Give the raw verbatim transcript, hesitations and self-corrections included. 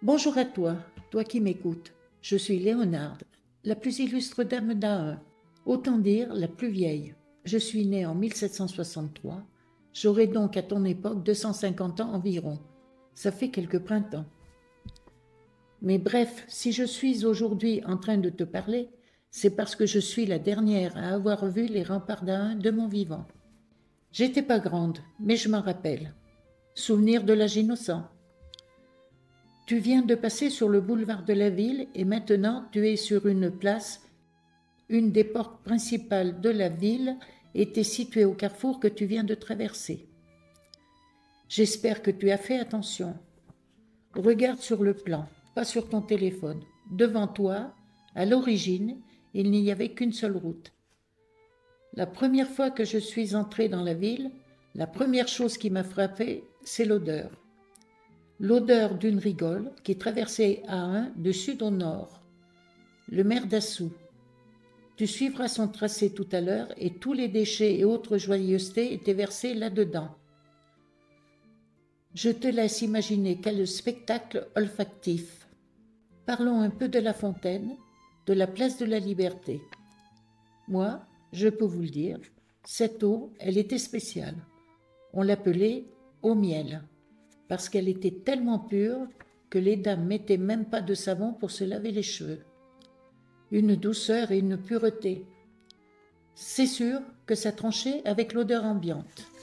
Bonjour à toi, toi qui m'écoutes. Je suis Léonarde, la plus illustre dame d'Ahun, autant dire la plus vieille. Je suis née en mille sept cent soixante-trois, j'aurai donc à ton époque deux cent cinquante ans environ. Ça fait quelques printemps. Mais bref, si je suis aujourd'hui en train de te parler, c'est parce que je suis la dernière à avoir vu les remparts d'Ahun de mon vivant. J'étais pas grande, mais je m'en rappelle. Souvenir de l'âge innocent. Tu viens de passer sur le boulevard de la ville et maintenant tu es sur une place. Une des portes principales de la ville était située au carrefour que tu viens de traverser. J'espère que tu as fait attention. Regarde sur le plan, pas sur ton téléphone. Devant toi, à l'origine, il n'y avait qu'une seule route. La première fois que je suis entrée dans la ville, la première chose qui m'a frappée, c'est l'odeur. L'odeur d'une rigole qui traversait Ahun de sud au nord. Le maire d'Assou. Tu suivras son tracé tout à l'heure et tous les déchets et autres joyeusetés étaient versés là-dedans. Je te laisse imaginer quel spectacle olfactif. Parlons un peu de la fontaine, de la place de la Liberté. Moi, je peux vous le dire, cette eau, elle était spéciale. On l'appelait eau miel, parce qu'elle était tellement pure que les dames mettaient même pas de savon pour se laver les cheveux. Une douceur et une pureté. C'est sûr que ça tranchait avec l'odeur ambiante.